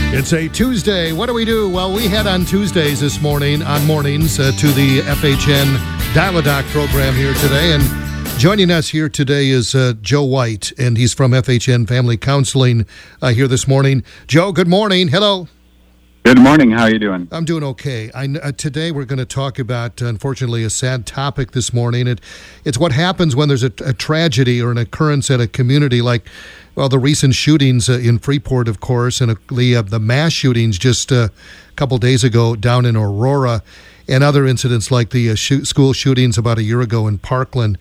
It's a Tuesday. What do we do? Well, we head on Tuesdays this morning, on mornings, to the FHN Dial-A-Doc program here today. And joining us here today is Joe White, and he's from FHN Family Counseling here this morning. Joe, good morning. Hello. Good morning. How are you doing? I'm doing okay. Today we're going to talk about, unfortunately, a sad topic this morning. It's what happens when there's a tragedy or an occurrence at a community like, well, the recent shootings in Freeport, of course, and the mass shootings just a couple days ago down in Aurora, and other incidents like the school shootings about a year ago in Parkland.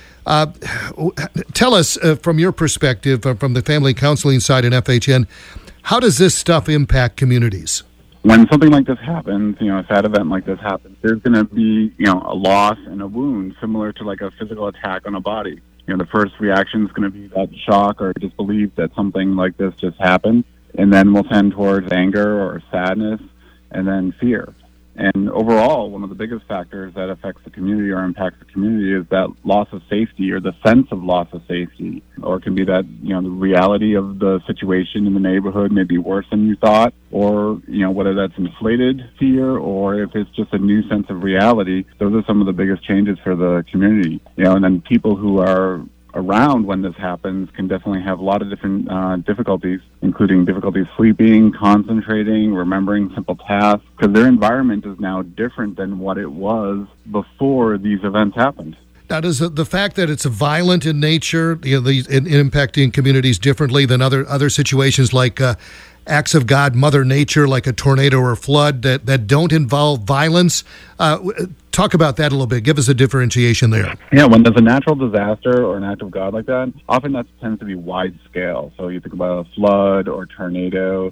Tell us, from your perspective, from the family counseling side in FHN, how does this stuff impact communities? When something like this happens, a sad event like this happens, there's going to be, a loss and a wound similar to like a physical attack on a body. The first reaction is going to be that shock or disbelief that something like this just happened, and then we'll tend towards anger or sadness and then fear. And overall, one of the biggest factors that affects the community or impacts the community is that loss of safety or the sense of loss of safety. Or it can be that, the reality of the situation in the neighborhood may be worse than you thought, or, whether that's inflated fear or if it's just a new sense of reality. Those are some of the biggest changes for the community. And then people who are around when this happens can definitely have a lot of different difficulties, including difficulties sleeping, concentrating, remembering simple tasks, because their environment is now different than what it was before these events happened. Now, does the fact that it's violent in nature, impacting communities differently than other situations like acts of God, Mother Nature, like a tornado or flood that don't involve violence? Talk about that a little bit. Give us a differentiation there. Yeah, when there's a natural disaster or an act of God like that, often that tends to be wide scale. So you think about a flood or tornado,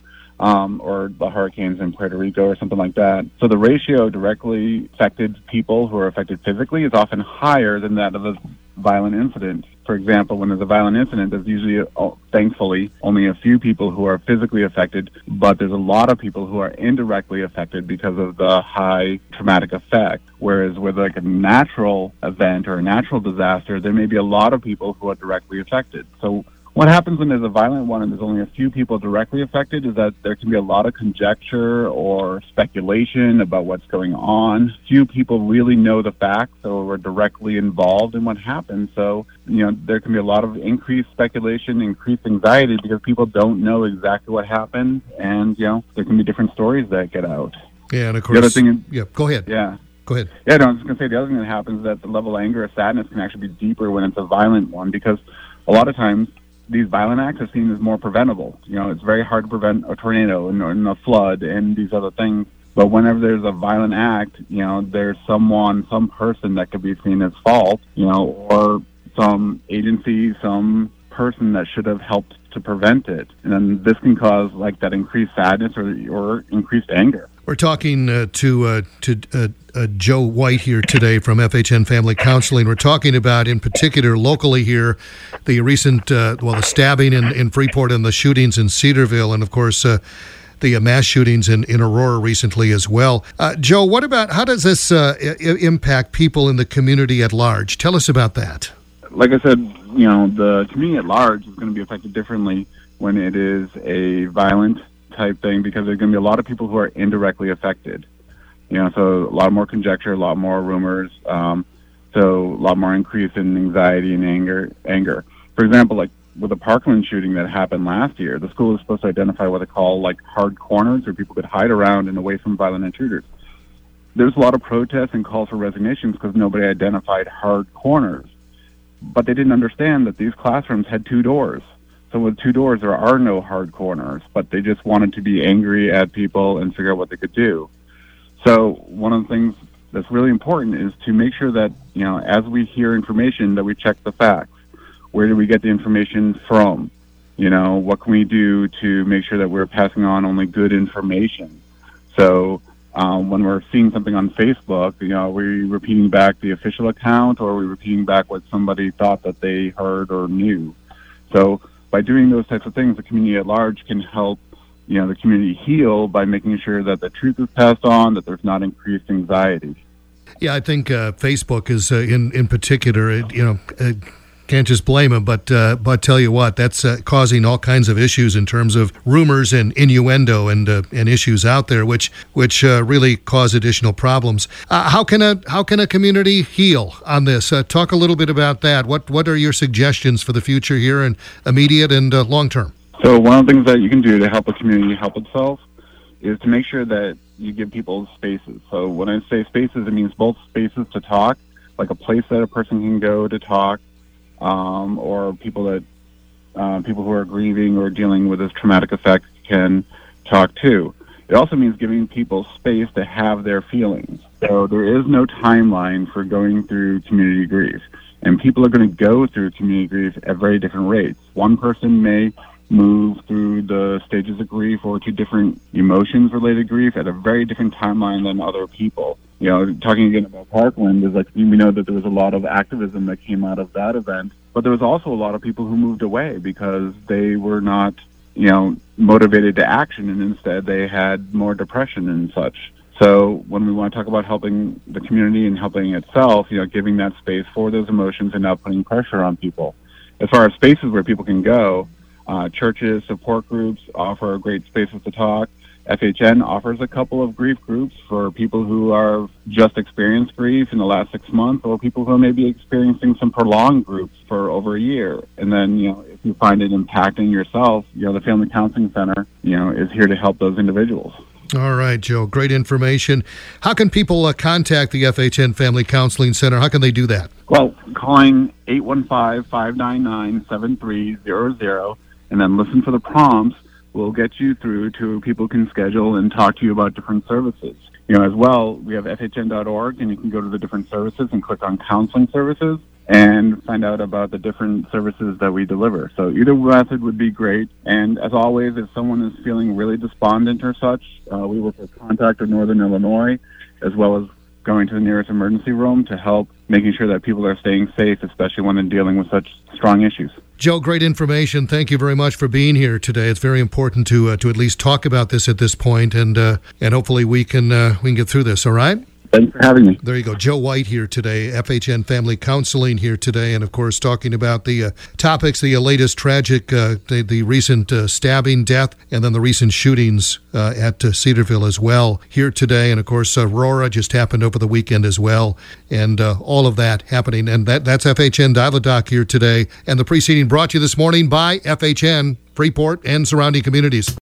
or the hurricanes in Puerto Rico or something like that. So the ratio of directly affected people who are affected physically is often higher than that of a violent incident. For example, when there's a violent incident, there's usually, thankfully, only a few people who are physically affected, but there's a lot of people who are indirectly affected because of the high traumatic effect. Whereas with like a natural event or a natural disaster, there may be a lot of people who are directly affected. So what happens when there's a violent one and there's only a few people directly affected is that there can be a lot of conjecture or speculation about what's going on. Few people really know the facts or are directly involved in what happened. So, there can be a lot of increased speculation, increased anxiety because people don't know exactly what happened. And, there can be different stories that get out. Yeah, and of course, the other thing go ahead. Yeah. Go ahead. Yeah, no, I was just going to say the other thing that happens is that the level of anger or sadness can actually be deeper when it's a violent one because a lot of times these violent acts are seen as more preventable. It's very hard to prevent a tornado and a flood and these other things. But whenever there's a violent act, there's some person that could be seen as fault, or some agency, some person that should have helped to prevent it. And then this can cause like that increased sadness or increased anger. We're talking to Joe White here today from FHN Family Counseling. We're talking about, in particular, locally here, the recent, the stabbing in Freeport and the shootings in Cedarville, and, of course, the mass shootings in Aurora recently as well. Joe, how does this impact people in the community at large? Tell us about that. Like I said, the community at large is going to be affected differently when it is a violent type thing because there's going to be a lot of people who are indirectly affected. So a lot more conjecture, a lot more rumors, so a lot more increase in anxiety and anger. For example, like with the Parkland shooting that happened last year, the school was supposed to identify what they call like hard corners where people could hide around and away from violent intruders. There's a lot of protests and calls for resignations because nobody identified hard corners. But they didn't understand that these classrooms had 2 doors. So with 2 doors, there are no hard corners, but they just wanted to be angry at people and figure out what they could do. So one of the things that's really important is to make sure that, as we hear information, that we check the facts. Where do we get the information from? What can we do to make sure that we're passing on only good information? So when we're seeing something on Facebook, are we repeating back the official account or are we repeating back what somebody thought that they heard or knew? So by doing those types of things, the community at large can help the community heal by making sure that the truth is passed on, that there's not increased anxiety. Yeah, I think Facebook is, in particular, can't just blame him, but tell you what, that's causing all kinds of issues in terms of rumors and innuendo and issues out there, which really cause additional problems. How can a community heal on this? Talk a little bit about that. What are your suggestions for the future here, and immediate and long term? So one of the things that you can do to help a community help itself is to make sure that you give people spaces. So when I say spaces, it means both spaces to talk, like a place that a person can go to talk, or people who are grieving or dealing with this traumatic effect can talk to. It also means giving people space to have their feelings. So there is no timeline for going through community grief, and people are going to go through community grief at very different rates. One person may move through the stages of grief or to different emotions-related grief at a very different timeline than other people. You know, talking again about Parkland, is like, we know that there was a lot of activism that came out of that event, but there was also a lot of people who moved away because they were not, motivated to action, and instead they had more depression and such. So when we want to talk about helping the community and helping itself, giving that space for those emotions and not putting pressure on people. As far as spaces where people can go, churches, support groups offer great spaces to talk. FHN offers a couple of grief groups for people who are just experienced grief in the last 6 months, or people who may be experiencing some prolonged groups for over a year. And then, if you find it impacting yourself, the Family Counseling Center, is here to help those individuals. All right, Joe, great information. How can people contact the FHN Family Counseling Center? How can they do that? Well, calling 815-599-7300 and then listen for the prompts will get you through to people who can schedule and talk to you about different services. As well, we have FHN.org, and you can go to the different services and click on counseling services and find out about the different services that we deliver. So either method would be great. And as always, if someone is feeling really despondent or such, we work with Contact of Northern Illinois, as well as going to the nearest emergency room to help making sure that people are staying safe, especially when they're dealing with such strong issues. Joe, great information. Thank you very much for being here today. It's very important to at least talk about this at this point, and hopefully we can get through this. All right. Thanks for having me. There you go. Joe White here today, FHN Family Counseling here today, and of course talking about the topics, the latest tragic, the recent stabbing, death, and then the recent shootings at Cedarville as well here today. And of course Aurora just happened over the weekend as well, and all of that happening. And that's FHN Dial-A-Doc here today. And the preceding brought to you this morning by FHN, Freeport, and surrounding communities.